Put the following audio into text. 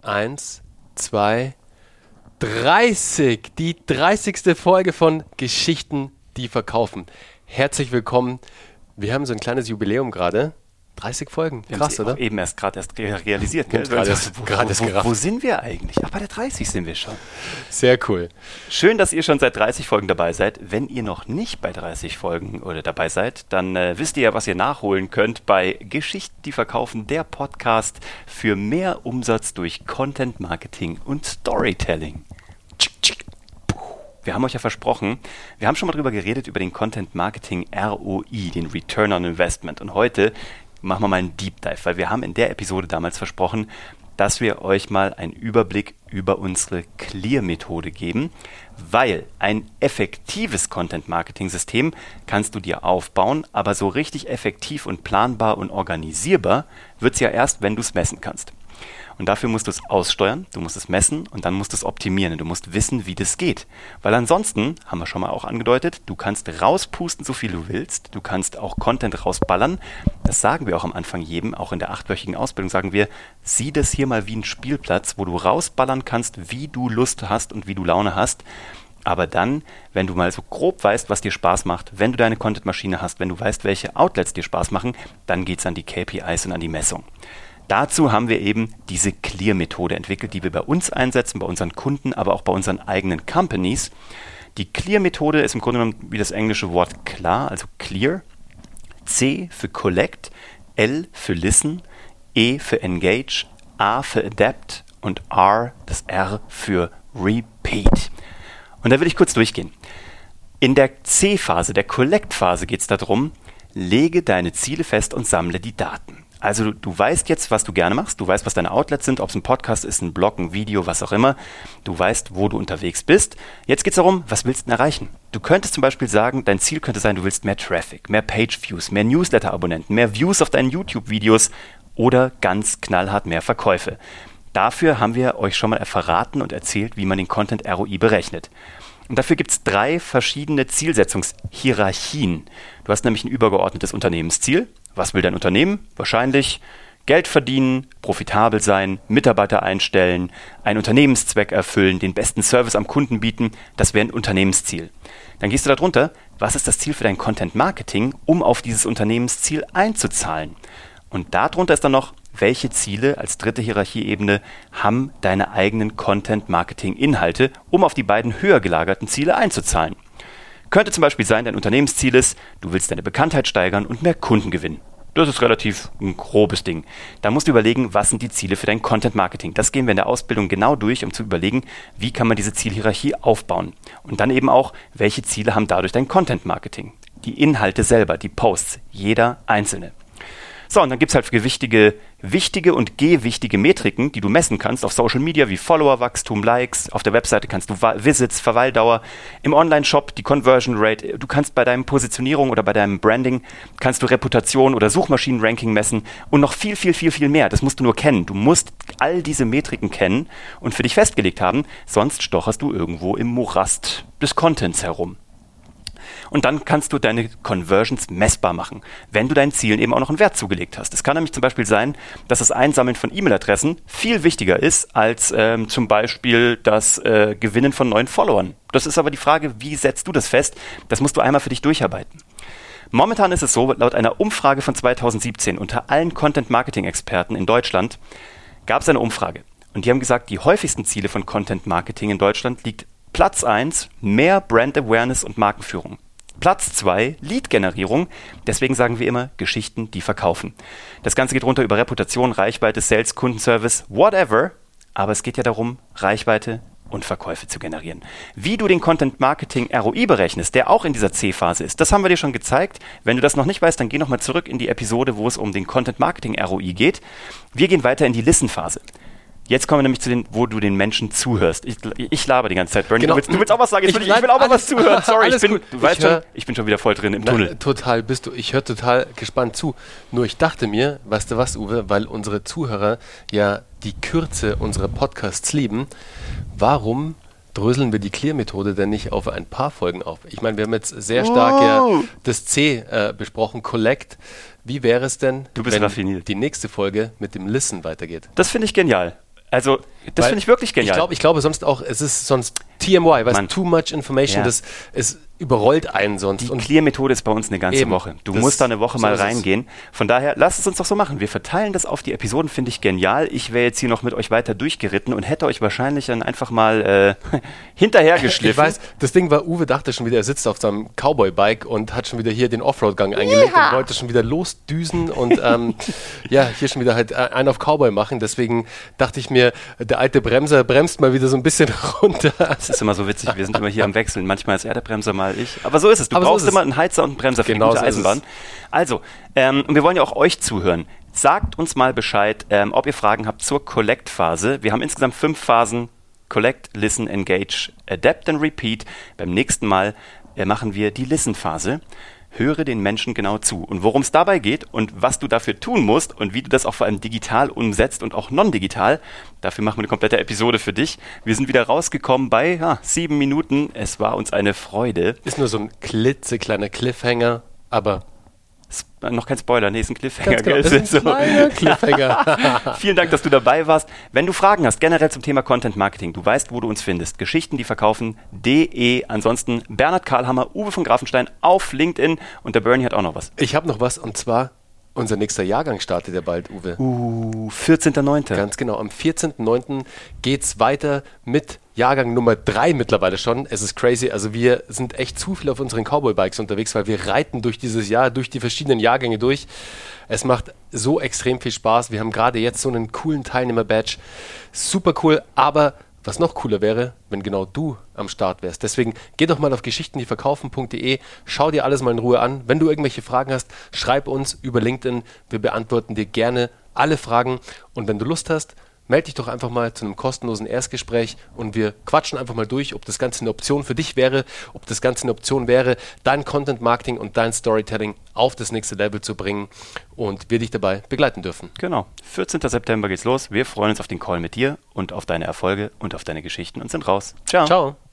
1, 2, 30. Die 30. Folge von Geschichten, die verkaufen. Herzlich willkommen. Wir haben so ein kleines Jubiläum gerade. 30 Folgen. Krass, oder? Eben erst realisiert. Gell? Wo sind wir eigentlich? Ach, bei der 30 sind wir schon. Sehr cool. Schön, dass ihr schon seit 30 Folgen dabei seid. Wenn ihr noch nicht bei 30 Folgen oder dabei seid, dann wisst ihr ja, was ihr nachholen könnt bei Geschichten, die verkaufen, der Podcast für mehr Umsatz durch Content Marketing und Storytelling. Wir haben euch ja versprochen, wir haben schon mal drüber geredet, über den Content Marketing ROI, den Return on Investment. Und heute machen wir mal einen Deep Dive, weil wir haben in der Episode damals versprochen, dass wir euch mal einen Überblick über unsere Clear-Methode geben, weil ein effektives Content-Marketing-System kannst du dir aufbauen, aber so richtig effektiv und planbar und organisierbar wird es ja erst, wenn du es messen kannst. Und dafür musst du es aussteuern, du musst es messen und dann musst du es optimieren und du musst wissen, wie das geht. Weil ansonsten, haben wir schon mal auch angedeutet, du kannst rauspusten, so viel du willst, du kannst auch Content rausballern. Das sagen wir auch am Anfang jedem, auch in der 8-wöchigen Ausbildung sagen wir, sieh das hier mal wie ein Spielplatz, wo du rausballern kannst, wie du Lust hast und wie du Laune hast. Aber dann, wenn du mal so grob weißt, was dir Spaß macht, wenn du deine Content-Maschine hast, wenn du weißt, welche Outlets dir Spaß machen, dann geht's an die KPIs und an die Messung. Dazu haben wir eben diese Clear-Methode entwickelt, die wir bei uns einsetzen, bei unseren Kunden, aber auch bei unseren eigenen Companies. Die Clear-Methode ist im Grunde genommen wie das englische Wort klar, also clear. C für collect, L für listen, E für engage, A für adapt und R, das R für repeat. Und da will ich kurz durchgehen. In der C-Phase, der Collect-Phase geht es darum, lege deine Ziele fest und sammle die Daten. Also du weißt jetzt, was du gerne machst, du weißt, was deine Outlets sind, ob es ein Podcast ist, ein Blog, ein Video, was auch immer. Du weißt, wo du unterwegs bist. Jetzt geht es darum, was willst du denn erreichen? Du könntest zum Beispiel sagen, dein Ziel könnte sein, du willst mehr Traffic, mehr Page-Views, mehr Newsletter-Abonnenten, mehr Views auf deinen YouTube-Videos oder ganz knallhart mehr Verkäufe. Dafür haben wir euch schon mal verraten und erzählt, wie man den Content ROI berechnet. Und dafür gibt es 3 verschiedene Zielsetzungshierarchien. Du hast nämlich ein übergeordnetes Unternehmensziel. Was will dein Unternehmen? Wahrscheinlich Geld verdienen, profitabel sein, Mitarbeiter einstellen, einen Unternehmenszweck erfüllen, den besten Service am Kunden bieten. Das wäre ein Unternehmensziel. Dann gehst du darunter, was ist das Ziel für dein Content Marketing, um auf dieses Unternehmensziel einzuzahlen? Und darunter ist dann noch, welche Ziele als 3. Hierarchieebene haben deine eigenen Content-Marketing-Inhalte, um auf die beiden höher gelagerten Ziele einzuzahlen. Könnte zum Beispiel sein, dein Unternehmensziel ist, du willst deine Bekanntheit steigern und mehr Kunden gewinnen. Das ist relativ ein grobes Ding. Da musst du überlegen, was sind die Ziele für dein Content-Marketing. Das gehen wir in der Ausbildung genau durch, um zu überlegen, wie kann man diese Zielhierarchie aufbauen. Und dann eben auch, welche Ziele haben dadurch dein Content-Marketing. Die Inhalte selber, die Posts, jeder einzelne. So, und dann gibt es halt wichtige und gewichtige Metriken, die du messen kannst auf Social Media wie Followerwachstum, Likes, auf der Webseite kannst du Visits, Verweildauer, im Online-Shop die Conversion Rate, du kannst bei deinem Positionierung oder bei deinem Branding, kannst du Reputation oder Suchmaschinen-Ranking messen und noch viel mehr. Das musst du nur kennen. Du musst all diese Metriken kennen und für dich festgelegt haben, sonst stocherst du irgendwo im Morast des Contents herum. Und dann kannst du deine Conversions messbar machen, wenn du deinen Zielen eben auch noch einen Wert zugelegt hast. Es kann nämlich zum Beispiel sein, dass das Einsammeln von E-Mail-Adressen viel wichtiger ist als zum Beispiel das Gewinnen von neuen Followern. Das ist aber die Frage, wie setzt du das fest? Das musst du einmal für dich durcharbeiten. Momentan ist es so, laut einer Umfrage von 2017 unter allen Content-Marketing-Experten in Deutschland gab es eine Umfrage. Und die haben gesagt, die häufigsten Ziele von Content-Marketing in Deutschland liegt Platz 1, mehr Brand Awareness und Markenführung. Platz 2, Lead-Generierung. Deswegen sagen wir immer, Geschichten, die verkaufen. Das Ganze geht runter über Reputation, Reichweite, Sales, Kundenservice, whatever. Aber es geht ja darum, Reichweite und Verkäufe zu generieren. Wie du den Content Marketing ROI berechnest, der auch in dieser C-Phase ist, das haben wir dir schon gezeigt. Wenn du das noch nicht weißt, dann geh nochmal zurück in die Episode, wo es um den Content Marketing ROI geht. Wir gehen weiter in die Listen-Phase. Jetzt kommen wir nämlich zu wo du den Menschen zuhörst. Ich laber die ganze Zeit, Bernie. Genau. Du willst auch was sagen? Ich will auch mal was zuhören. Sorry, ich bin schon wieder voll drin im Tunnel. Total bist du. Ich höre total gespannt zu. Nur ich dachte mir, weißt du was, Uwe, weil unsere Zuhörer ja die Kürze unserer Podcasts lieben, warum dröseln wir die Clear-Methode denn nicht auf ein paar Folgen auf? Ich meine, wir haben jetzt sehr stark das C besprochen, Collect. Wie wäre es denn, wenn raffiniert. Die nächste Folge mit dem Listen weitergeht? Das finde ich genial. Also, das finde ich wirklich genial. Ich glaube sonst auch, es ist sonst TMY, weißt du, too much information, das es überrollt einen sonst. Die Clear-Methode ist bei uns eine ganze Woche. Du musst da eine Woche mal reingehen. Von daher, lasst es uns doch so machen. Wir verteilen das auf die Episoden, finde ich genial. Ich wäre jetzt hier noch mit euch weiter durchgeritten und hätte euch wahrscheinlich dann einfach mal hinterhergeschliffen. Ich weiß, das Ding war, Uwe dachte schon wieder, er sitzt auf seinem Cowboy-Bike und hat schon wieder hier den Offroad-Gang eingelegt und wollte schon wieder losdüsen und hier schon wieder halt einen auf Cowboy machen. Deswegen dachte ich mir, der alte Bremser bremst mal wieder so ein bisschen runter. Das ist immer so witzig, wir sind immer hier am Wechseln. Manchmal ist er der Bremser, mal ich. Aber so ist es. Du brauchst immer einen Heizer und einen Bremser für die gute Eisenbahn. Also, und wir wollen ja auch euch zuhören. Sagt uns mal Bescheid, ob ihr Fragen habt zur Collect-Phase. Wir haben insgesamt 5 Phasen. Collect, Listen, Engage, Adapt and Repeat. Beim nächsten Mal machen wir die Listen-Phase. Höre den Menschen genau zu. Und worum es dabei geht und was du dafür tun musst und wie du das auch vor allem digital umsetzt und auch non-digital, dafür machen wir eine komplette Episode für dich. Wir sind wieder rausgekommen bei 7 Minuten. Es war uns eine Freude. Ist nur so ein klitzekleiner Cliffhanger, aber... Noch kein Spoiler, ist ein Cliffhanger. Genau, ist ein kleiner Cliffhanger. Vielen Dank, dass du dabei warst. Wenn du Fragen hast, generell zum Thema Content Marketing, du weißt, wo du uns findest. Geschichtendieverkaufen.de. Ansonsten Bernhard Karlhammer, Uwe von Grafenstein auf LinkedIn und der Bernie hat auch noch was. Ich habe noch was und zwar... Unser nächster Jahrgang startet ja bald, Uwe. 14.9. Ganz genau, am 14.9. geht's weiter mit Jahrgang Nummer 3 mittlerweile schon. Es ist crazy, also wir sind echt zu viel auf unseren Cowboy-Bikes unterwegs, weil wir reiten durch dieses Jahr, durch die verschiedenen Jahrgänge durch. Es macht so extrem viel Spaß. Wir haben gerade jetzt so einen coolen Teilnehmer-Badge. Super cool, aber... Was noch cooler wäre, wenn genau du am Start wärst. Deswegen geh doch mal auf geschichtendieverkaufen.de, schau dir alles mal in Ruhe an. Wenn du irgendwelche Fragen hast, schreib uns über LinkedIn. Wir beantworten dir gerne alle Fragen. Und wenn du Lust hast, melde dich doch einfach mal zu einem kostenlosen Erstgespräch und wir quatschen einfach mal durch, ob das Ganze eine Option für dich wäre, ob das Ganze eine Option wäre, dein Content Marketing und dein Storytelling auf das nächste Level zu bringen und wir dich dabei begleiten dürfen. Genau. 14. September geht's los. Wir freuen uns auf den Call mit dir und auf deine Erfolge und auf deine Geschichten und sind raus. Ciao. Ciao.